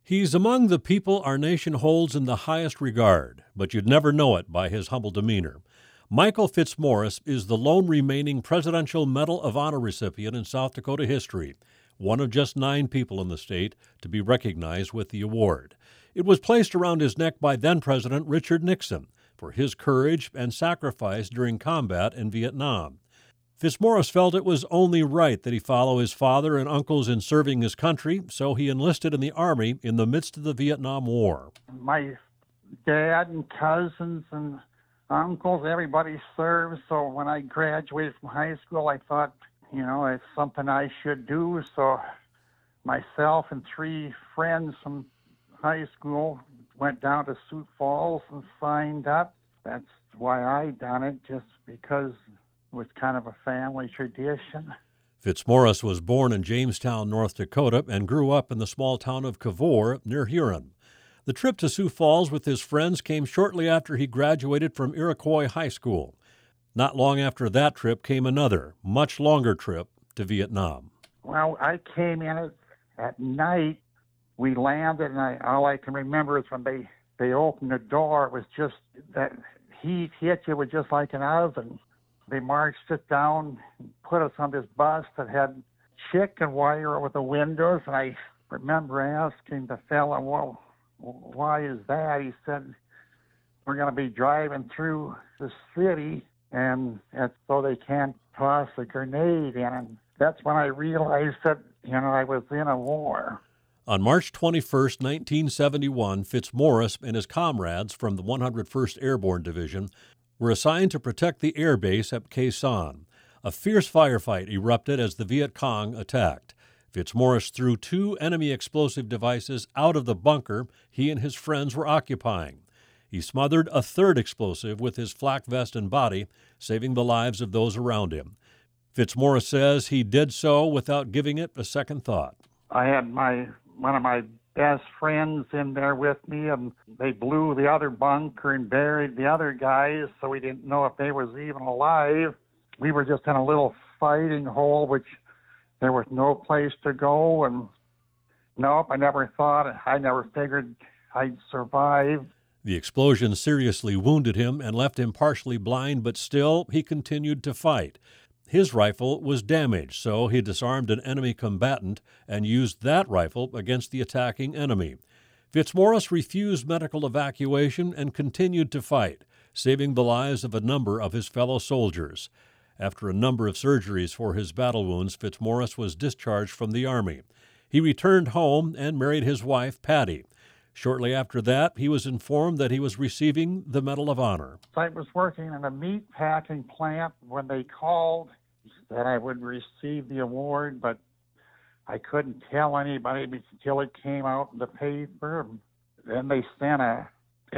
He's among the people our nation holds in the highest regard, but you'd never know it by his humble demeanor. Michael Fitzmaurice is the lone remaining Presidential Medal of Honor recipient in South Dakota history, one of just 9 people in the state to be recognized with the award. It was placed around his neck by then-President Richard Nixon for his courage and sacrifice during combat in Vietnam. Fitzmaurice felt it was only right that he follow his father and uncles in serving his country, so he enlisted in the Army in the midst of the Vietnam War. My dad and cousins and uncles, everybody served, so when I graduated from high school, I thought, it's something I should do. So myself and 3 friends from high school went down to Sioux Falls and signed up. That's why I done it, just because it was kind of a family tradition. Fitzmaurice was born in Jamestown, North Dakota, and grew up in the small town of Cavour near Huron. The trip to Sioux Falls with his friends came shortly after he graduated from Iroquois High School. Not long after that trip came another, much longer trip to Vietnam. Well, I came in at night. We landed, and all I can remember is when they opened the door, it was just that heat hit you was just like an oven. They marched us down and put us on this bus that had chicken wire over the windows, and I remember asking the fella, well, why is that? He said, we're going to be driving through the city, and so they can't toss a grenade in. And that's when I realized that, I was in a war. On March 21, 1971, Fitzmaurice and his comrades from the 101st Airborne Division were assigned to protect the air base at Khe Sanh. A fierce firefight erupted as the Viet Cong attacked. Fitzmaurice threw 2 enemy explosive devices out of the bunker he and his friends were occupying. He smothered a 3rd explosive with his flak vest and body, saving the lives of those around him. Fitzmaurice says he did so without giving it a second thought. I had one of my best friends in there with me, and they blew the other bunker and buried the other guys, so we didn't know if they was even alive. We were just in a little fighting hole, which there was no place to go, and nope, I never figured I'd survive. The explosion seriously wounded him and left him partially blind, but still he continued to fight. His rifle was damaged, so he disarmed an enemy combatant and used that rifle against the attacking enemy. Fitzmaurice refused medical evacuation and continued to fight, saving the lives of a number of his fellow soldiers. After a number of surgeries for his battle wounds, Fitzmaurice was discharged from the Army. He returned home and married his wife, Patty. Shortly after that, he was informed that he was receiving the Medal of Honor. I was working in a meat packing plant when they called that I would receive the award, but I couldn't tell anybody until it came out in the paper. Then they sent an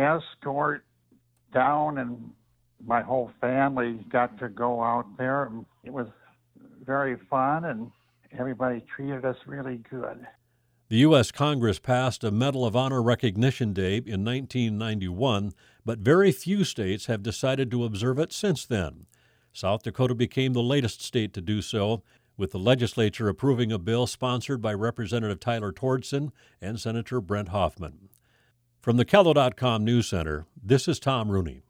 escort down, and my whole family got to go out there. It was very fun, and everybody treated us really good. The U.S. Congress passed a Medal of Honor Recognition Day in 1991, but very few states have decided to observe it since then. South Dakota became the latest state to do so, with the legislature approving a bill sponsored by Representative Tyler Torgerson and Senator Brent Hoffman. From the KELO.com News Center, this is Tom Rooney.